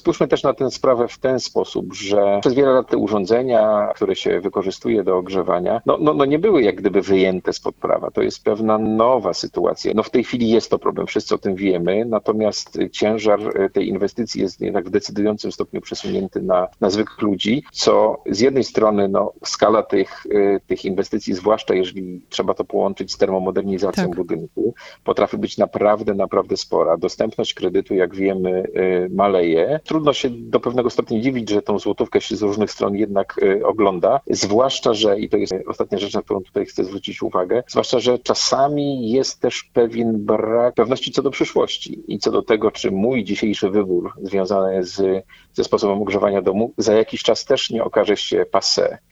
Spójrzmy też na tę sprawę w ten sposób, że przez wiele lat te urządzenia, które się wykorzystuje do ogrzewania, nie były jak gdyby wyjęte spod prawa. To jest pewna nowa sytuacja. W tej chwili jest to problem, wszyscy o tym wiemy, natomiast ciężar tej inwestycji jest jednak w decydującym stopniu przesunięty na zwykłych ludzi, co z jednej strony skala tych inwestycji, zwłaszcza jeżeli trzeba to połączyć z termomodernizacją budynku, potrafi być naprawdę spora. Dostępność kredytu, jak wiemy, maleje. Trudno się do pewnego stopnia dziwić, że tą złotówkę się z różnych stron jednak ogląda, zwłaszcza, że, i to jest ostatnia rzecz, na którą tutaj chcę zwrócić uwagę, zwłaszcza, że czasami jest też pewien brak pewności co do przyszłości i co do tego, czy mój dzisiejszy wybór związany ze sposobem ogrzewania domu za jakiś czas też nie okaże się passé.